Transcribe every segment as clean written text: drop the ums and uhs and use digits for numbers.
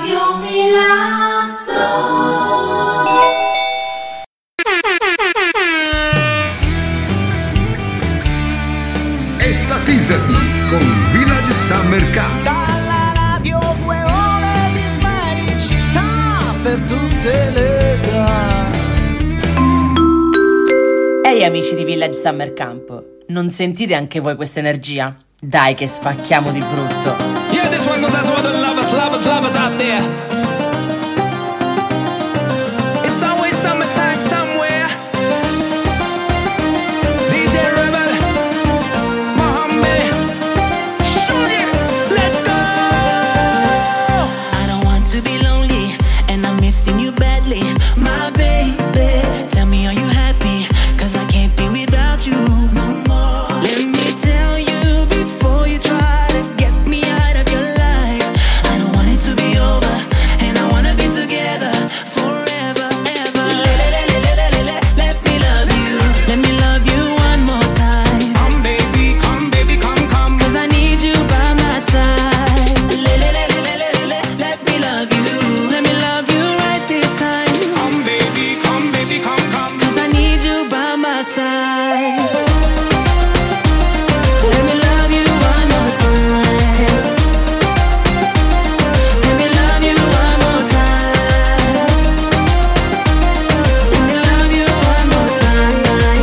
Radio Milazzo. Estatizzati con Village Summer Camp. Dalla radio 2 ore di felicità per tutte le età. Ehi amici di Village Summer Camp, non sentite anche voi questa energia? Dai che spacchiamo di brutto. Yeah, this one goes out to all the lovers out there. It's always summertime somewhere. DJ Rebel, Mohammed, shoot it, let's go. I don't want to be lonely, and I'm missing you badly, my baby. Tell me, are you happy? 'Cause I can't be without you no more. Let me tell you before you try to get me out of your life. I don't want it to be over, and I wanna be together forever, ever. Let me love you. Let me love you one more time. Come baby, come. 'Cause I need you by my side. Let me love you. Let me love you right this time. Come baby, come. 'Cause I need you by my side. Let me love you one more time. Let me love you one more time. Let me love you one more time.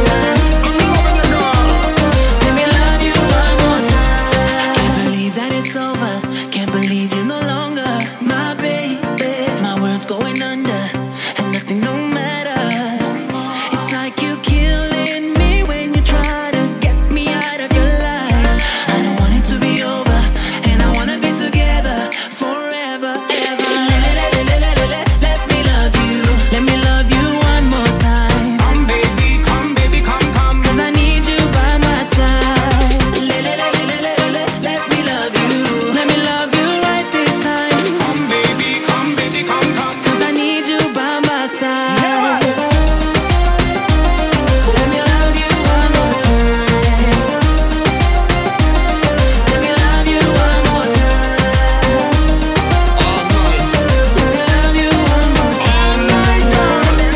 Let me love you one more time. Can't believe that it's over. Can't believe you no longer my baby. My world's going under, and nothing don't matter. It's like you killing me when you try to get me out of your life. I don't want it to be over, and I wanna be together forever, ever. Let me love you. Let me love you one more time. Come baby, come. 'Cause I need you by my side. Let me love you. Let me love you right this time. Come baby, come. 'Cause I need you by my side. Let me love you one more time. Let me love you one more time. Let me love you one more time. Let me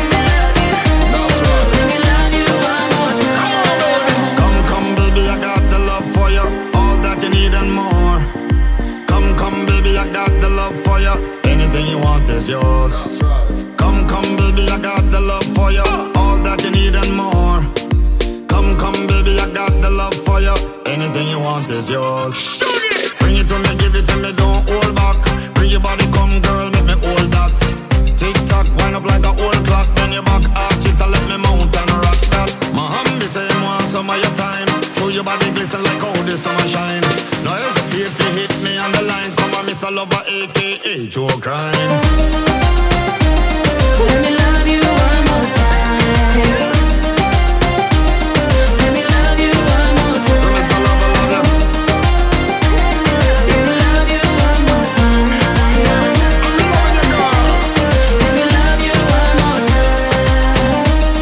love you one more time. Come, baby, I got the love for you, all that you need and more. Come, baby, I got the love for you, anything you want is yours. Come, baby, I got the love for you, all that you need and more. Come, baby, I got the love for you, anything you want is yours. Bring it to me, give it to me, don't hold back. Bring your body, come girl, make me hold that. Tick tock, wind up like a old clock. Bend your back, arch it and let me mount and rock that. My humby say you want some of your time. Show your body glisten like how the summer shine. No hesitate to hit me on the line. Come on, Mr. Lover, a.k.a. Joe Crime. Let me love you one more time. Let me love you one more time. Mr. Lover, love you. Let me love you one more time. I'm loving you, girl. Let me love you one more time.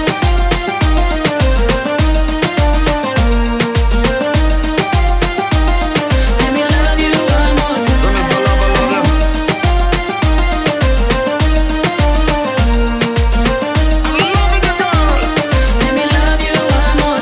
Let me love you one more time. Mr. Lover, love you. I'm loving you, girl. Let me love you one more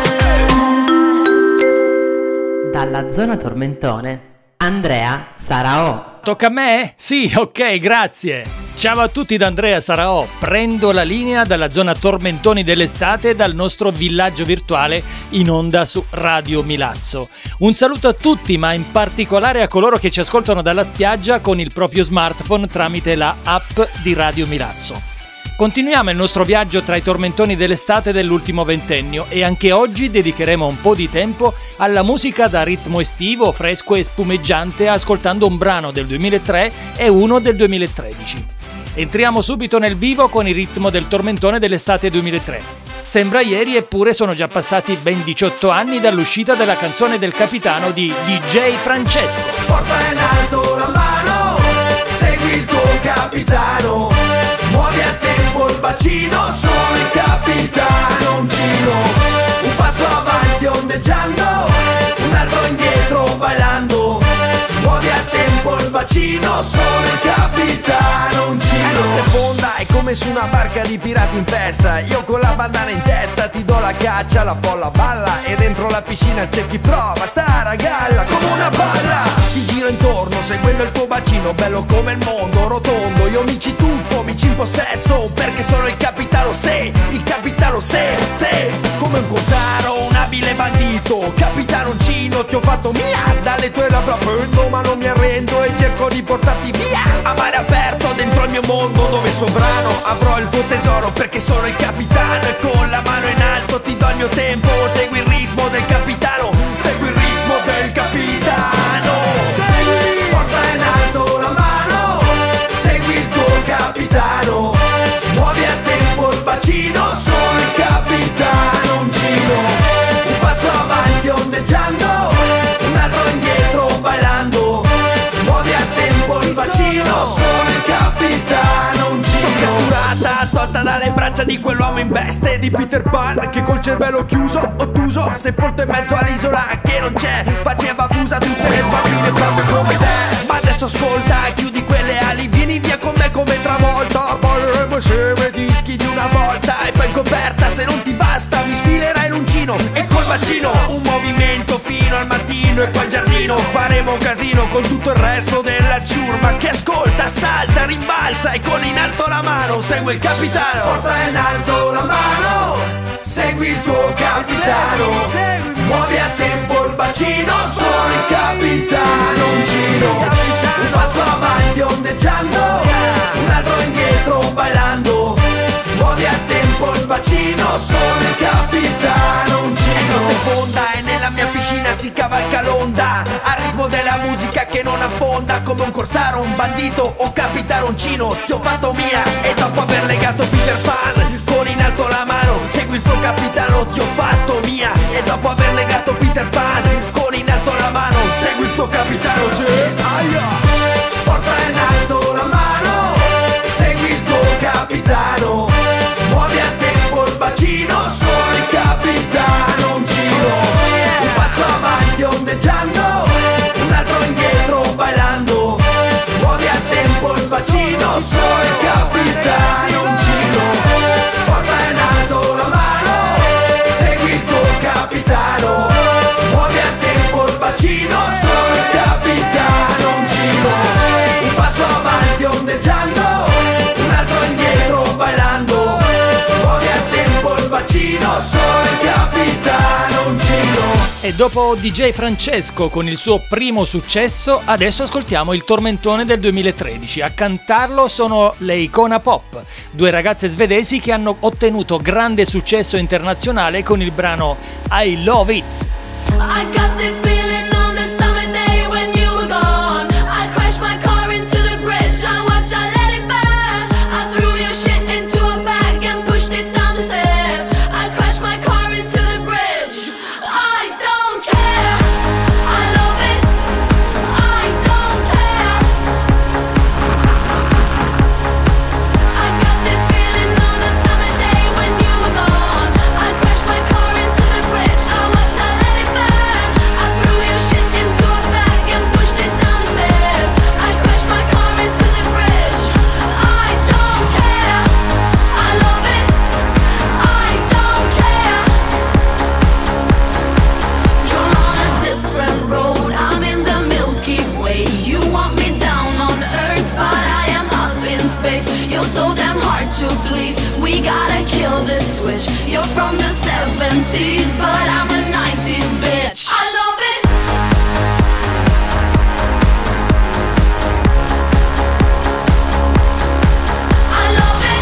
time. Dalla zona tormentone, Andrea Sarao. Tocca a me? Sì, ok, grazie. Ciao a tutti da Andrea Sarao. Prendo la linea dalla zona tormentoni dell'estate dal nostro villaggio virtuale in onda su Radio Milazzo. Un saluto a tutti, ma in particolare a coloro che ci ascoltano dalla spiaggia con il proprio smartphone tramite la app di Radio Milazzo. Continuiamo il nostro viaggio tra i tormentoni dell'estate dell'ultimo ventennio e anche oggi dedicheremo un po' di tempo alla musica da ritmo estivo, fresco e spumeggiante, ascoltando un brano del 2003 e uno del 2013. Entriamo subito nel vivo con il ritmo del tormentone dell'estate 2003. Sembra ieri, eppure sono già passati ben 18 anni dall'uscita della canzone del capitano di DJ Francesco. Porta in alto la mano, segui il tuo capitano, muovi a tempo il bacino, sono il capitano Uncino. Un passo avanti ondeggiando, un altro indietro bailando, muovi a tempo il bacino, sono il capitano come su una barca di pirati in festa. Io con la bandana in testa ti do la caccia, la folla balla e dentro la piscina c'è chi prova stare a galla come una balla. Ti giro intorno seguendo il tuo bacino, bello come il mondo, rotondo. Io mi ci tuffo, mi ci impossesso, perché sono il capitano, sei il capitano, sei come un corsaro, un abile bandito. Capitanoncino, ti ho fatto mia, dalle tue labbra prendo, ma non mi arrendo e cerco di portarti via a mare aperto dentro il mio mondo, dove sovrano avrò il tuo tesoro, perché sono il capitano e con la mano in alto ti do il mio tempo. Segui il ritmo del capitano, segui il ritmo del capitano. Segui, porta in alto la mano, segui il tuo capitano. Muovi a tempo il bacino, sono il capitanoncino. Un passo avanti ondeggiando, un altro indietro bailando. Muovi a tempo il bacino, sono il capitanoncino. Catturata, tolta dalle braccia di quell'uomo in veste di Peter Pan, che col cervello chiuso, ottuso, sepolto in mezzo all'isola che non c'è, faceva fusa tutte le sbambine proprio come te. Ma adesso ascolta, chiudi quelle ali, vieni via con me come travolta. Balleremo insieme dischi di una volta, e poi in coperta se non ti basta mi sfilerai l'uncino e col bacino un movimento fino al mattino, e poi in giardino faremo un casino con tutto il resto della ciurma che ascolta, salta, rimbalza e con in alto la mano segui il capitano. Porta in alto la mano, segui il tuo capitano. Muovi a tempo il bacino, sono il capitanoncino. Un passo avanti ondeggiando, un altro indietro bailando. Muovi a tempo il bacino, sono il capitanoncino. Fonda e nella mia piscina si cavalca l'onda, al ritmo della musica che non affonda. Come un corsaro, un bandito o capitanoncino, ti ho fatto mia e dopo aver legato Peter Pan con in alto la mano, segui il tuo capitano, ti ho fatto mia e dopo aver legato Peter Pan con in alto la mano, segui il tuo capitano, sì. Porta in alto la mano, segui il tuo capitano. Muovi a tempo il bacino, sono il capitanoncino. Un passo avanti ondeggiando, un altro indietro bailando. Muovi a tempo il bacino, sono il capitanoncino. Porta in alto la mano, segui il tuo capitano. Muovi a tempo il bacino, sono il capitanoncino. Un passo avanti ondeggiando, un altro indietro bailando. Muovi a tempo il bacino, sono il capitanoncino. E dopo DJ Francesco con il suo primo successo, adesso ascoltiamo il tormentone del 2013. A cantarlo sono le Icona Pop, due ragazze svedesi che hanno ottenuto grande successo internazionale con il brano I Love It. I got this feeling on the summer day when you were gone. I crashed my car into the bridge. I watched, I let it burn. I threw your shit into a bag and pushed it down the stairs. I crashed my car into the bridge. I don't care. I love it. I don't care. I got this feeling on the summer day when you were gone. I crashed my car into the bridge. I watched, I let it burn. I threw your shit into a bag and pushed it down the stairs. I crashed my car into the bridge. I don't care. I love it. I don't care. You're on a different road. I'm in the Milky Way. You want me down on Earth, but I am up in space. You're so damn hard to please. We gotta kill this switch. You're from the 70s, but I'm a 90s bitch. I love it. I love it.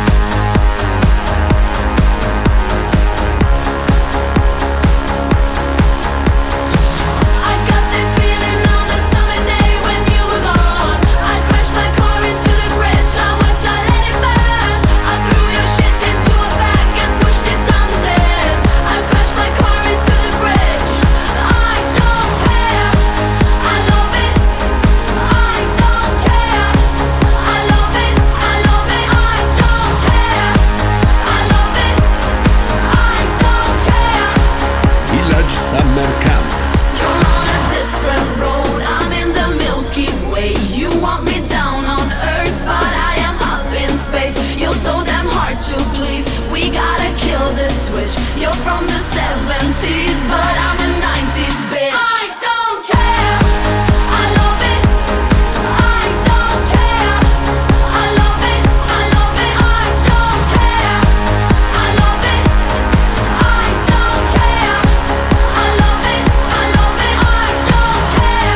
I got this feeling on the summer day when you were gone. I crashed my car into the bridge. I watched, I let it burn. I threw your shit into a bag and pushed it down the stairs. I crashed my car into you're from the 70s, but I'm a 90s bitch. I don't care, I love it. I don't care, I love it, I love it. I don't care, I love it. I don't care, I love it, I love it. I don't care.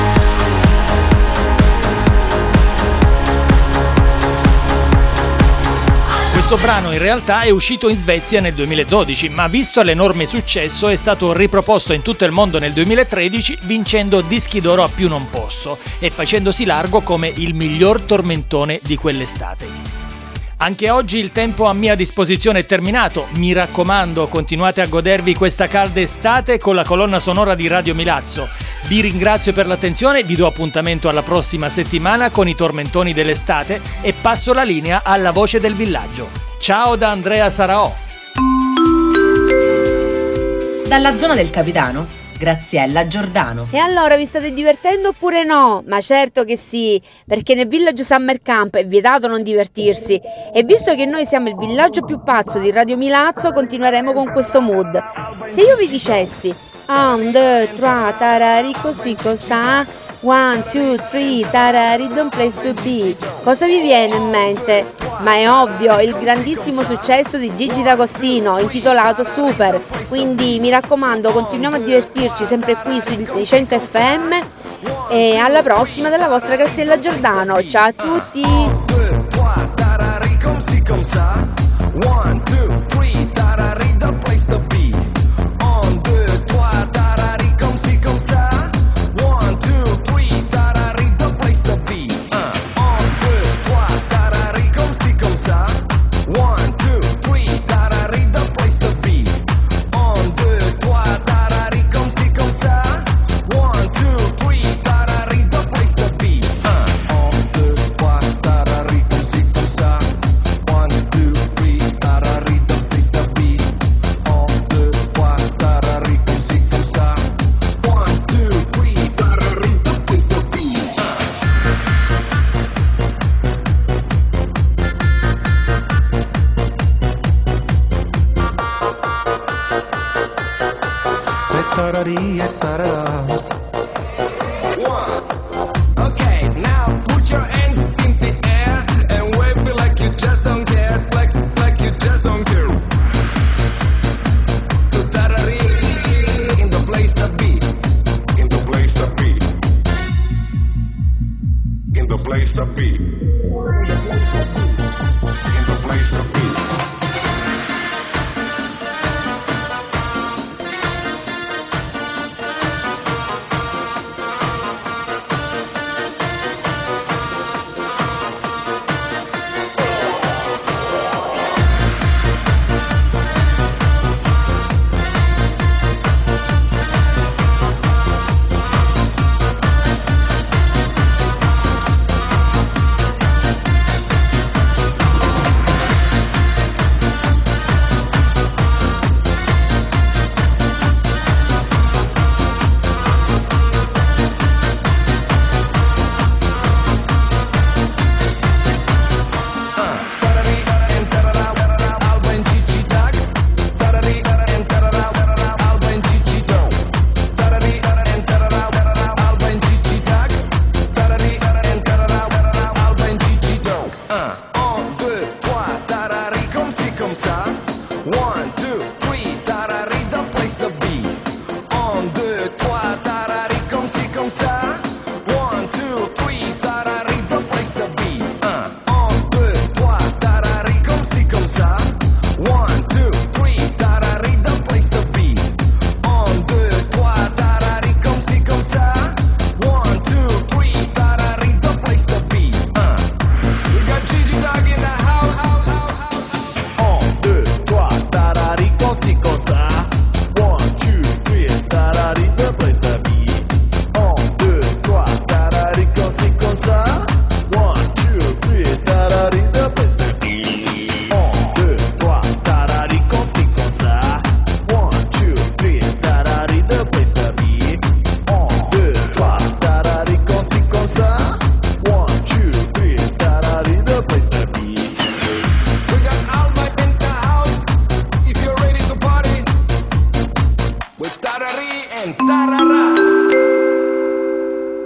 Questo brano in realtà è uscito in Svezia nel 2012, ma visto l'enorme successo è stato riproposto in tutto il mondo nel 2013, vincendo dischi d'oro a più non posso e facendosi largo come il miglior tormentone di quell'estate. Anche oggi il tempo a mia disposizione è terminato, mi raccomando continuate a godervi questa calda estate con la colonna sonora di Radio Milazzo. Vi ringrazio per l'attenzione, vi do appuntamento alla prossima settimana con i tormentoni dell'estate e passo la linea alla voce del villaggio. Ciao da Andrea Saraò. Dalla zona del capitano, Graziella Giordano. E allora vi state divertendo oppure no? Ma certo che sì, perché nel Village Summer Camp è vietato non divertirsi. E visto che noi siamo il villaggio più pazzo di Radio Milazzo, continueremo con questo mood. Se io vi dicessi 1, 2, 3, tarari così cosa, 1, 2, 3, tarari don't place to be, cosa vi viene in mente? Ma è ovvio, il grandissimo successo di Gigi D'Agostino intitolato Super. Quindi mi raccomando, continuiamo a divertirci sempre qui sui 100 FM e alla prossima dalla vostra Graziella Giordano. Ciao a tutti! 1, 2, 3, tarari come si come sa. 1, 2, 3, tarari the place to be. 1, 2, 3, tarari come si come sa. 1, 2, 3, tarari the place to be. 1, 2, 3, tarari come si come sa. 1, 2, 3, tarari the place to be. 1, 2, 3, tarari come si come sa. 1, 2, 3, tarari the place to be. 1, 2, 3, tarari come si come sa. 1, 2, 3, tarari the place to be. 1, 2, 3, tarari come si come sa. 1, 2, 3, tarari the place to be. Tarari e tarara. Okay, now put your hands in the air and wave it like you just don't care, like you just don't care. To tarari in the place to be, in the place to be, in the place to be, in the place to be.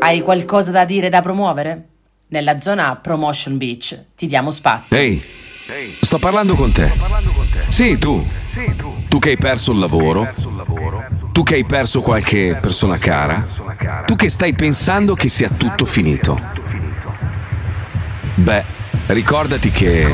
Hai qualcosa da dire, da promuovere? Nella zona Promotion Beach ti diamo spazio. Ehi, sto parlando con te. Sì, tu. Tu che hai perso il lavoro. Tu che hai perso qualche persona cara. Tu che stai pensando che sia tutto finito. Beh, ricordati che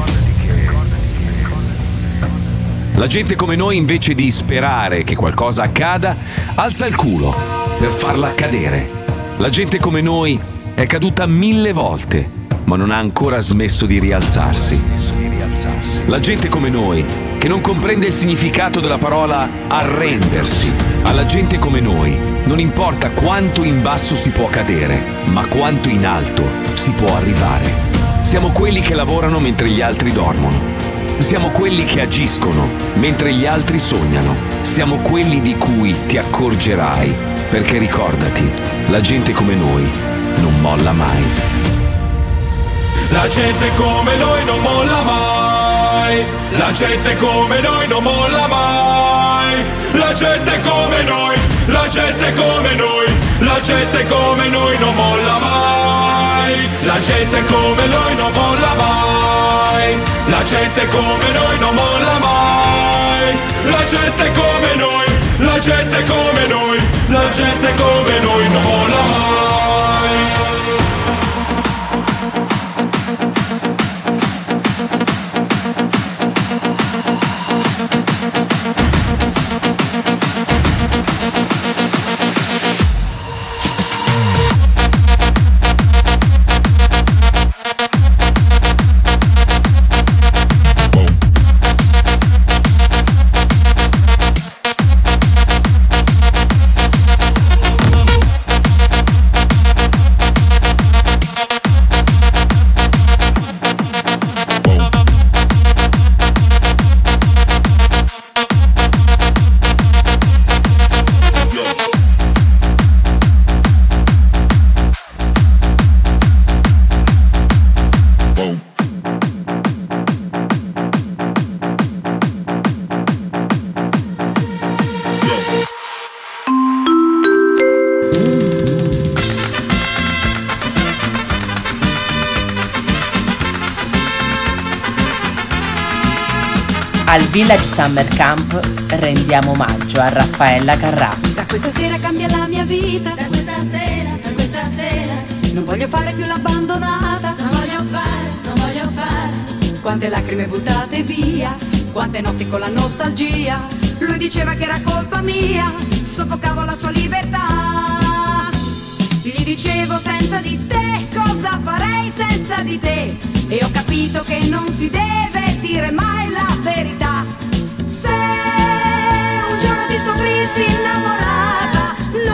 la gente come noi, invece di sperare che qualcosa accada, alza il culo per farla accadere. La gente come noi è caduta 1000 volte, ma non ha ancora smesso di rialzarsi. La gente come noi, che non comprende il significato della parola arrendersi. Alla gente come noi non importa quanto in basso si può cadere, ma quanto in alto si può arrivare. Siamo quelli che lavorano mentre gli altri dormono. Siamo quelli che agiscono mentre gli altri sognano. Siamo quelli di cui ti accorgerai, perché ricordati, la gente come noi non molla mai. La gente come noi non molla mai. La gente come noi non molla mai. La gente come noi, la gente come noi, la gente come noi non molla mai. La gente come noi non molla mai. La gente come noi non molla mai. La gente come noi, la gente come noi, la gente come noi non molla mai. Al Village Summer Camp rendiamo omaggio a Raffaella Carrà. Da questa sera cambia la mia vita. Da questa sera. Non voglio fare più l'abbandonata. Non voglio fare. Quante lacrime buttate via. Quante notti con la nostalgia. Lui diceva che era colpa mia. Soffocavo la sua libertà. Gli dicevo senza di te. Cosa farei senza di te? E ho capito che non si deve dire mai la verità. Se un giorno ti scoprissi innamorata,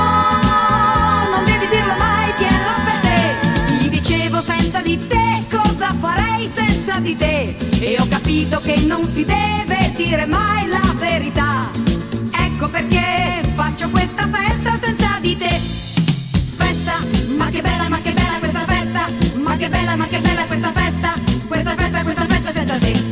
no, non devi dirlo mai, tienilo per te. Gli dicevo senza di te, cosa farei senza di te? E ho capito che non si deve dire mai la verità. Ecco perché faccio questa festa senza di te. Festa, ma che bella questa festa. Ma che bella questa festa. Questa festa senza te.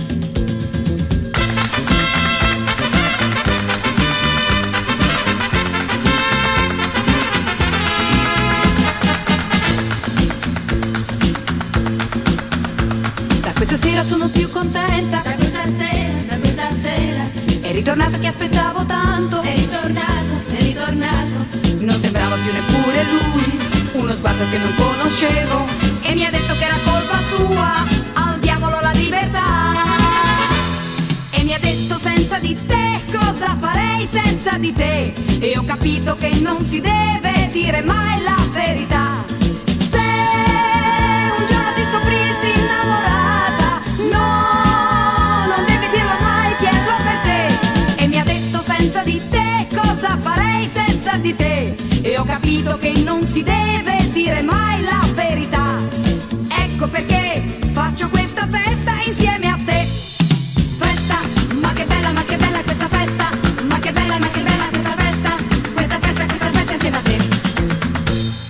Questa sera sono più contenta. Da questa sera. È ritornato chi aspettavo tanto. È ritornato. Non sembrava più neppure lui. Uno sguardo che non conoscevo. E mi ha detto che era colpa sua. Al diavolo la libertà. E mi ha detto senza di te. Cosa farei senza di te? E ho capito che non si deve dire mai la verità. Se un giorno ti scoprissi innamorata, no, non devi dirlo mai, chiedo per te. E mi ha detto senza di te, cosa farei senza di te? E ho capito che non si deve dire mai la verità. Ecco perché faccio questa festa insieme a te. Festa, ma che bella questa festa. Ma che bella questa festa. Questa festa insieme a te.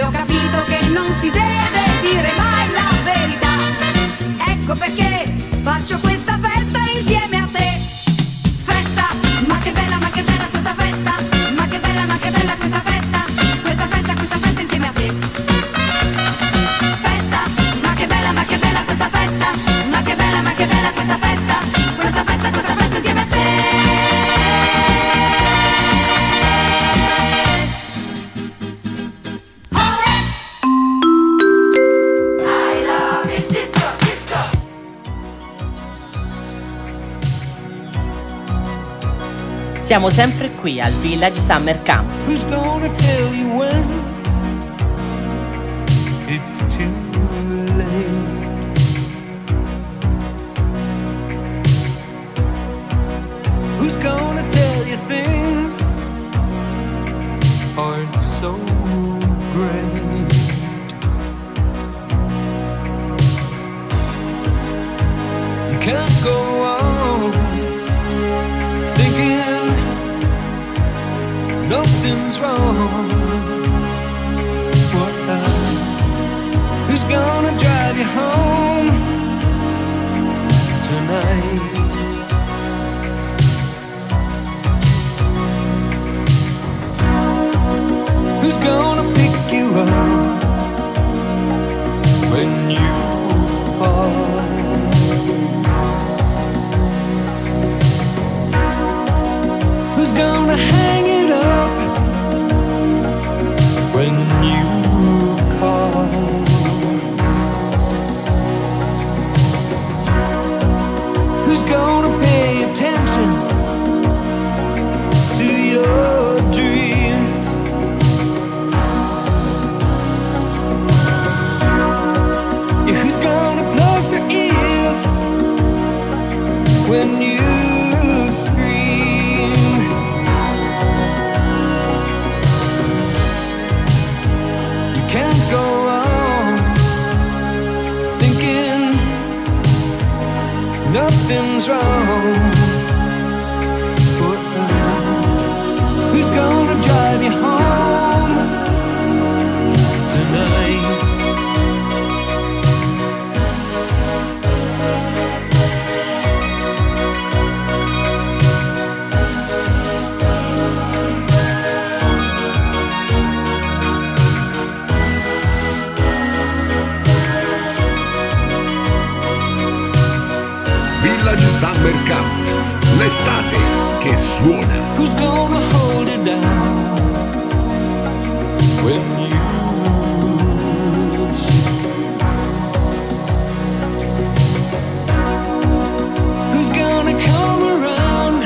ho capito che non si deve dire mai la verità. Ecco perché faccio questa festa insieme a te. Festa, ma che bella questa festa. Ma che bella questa festa. Questa festa insieme a te. Festa, ma che bella questa festa. Ma che bella questa festa. Questa festa insieme a te. I love it, disco, disco. Siamo sempre qui al Village Summer Camp. Who's gonna tell you when it's too late? Who's gonna tell you things aren't so great? You can't go on thinking nothing's wrong. What? Who's gonna drive you home tonight? Who's gonna pick you up when you fall? Who's gonna hang it up when you call? Who's gonna pay attention to your dreams? Yeah, who's gonna plug their ears when you scream? You can't go on thinking nothing's wrong. Who's gonna drive you home tonight? Village Summer Camp, l'estate che suona. Who's gonna hold it down when you shake? Who's gonna come around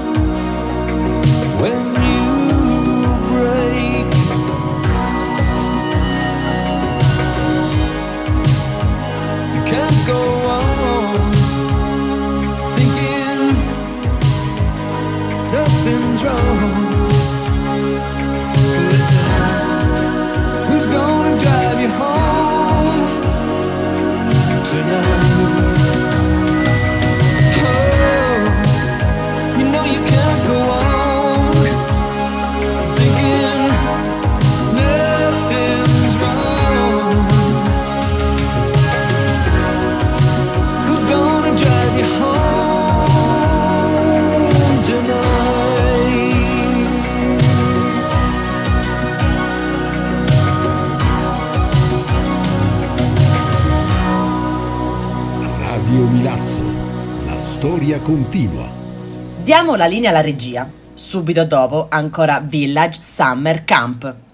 when you break? You can't go on thinking nothing's wrong. Who's gonna drive you home tonight? Oh, you know you can't go on thinking nothing's wrong. Who's gonna drive you home tonight? Radio Milazzo, la storia continua. Diamo la linea alla regia. Subito dopo ancora Village Summer Camp.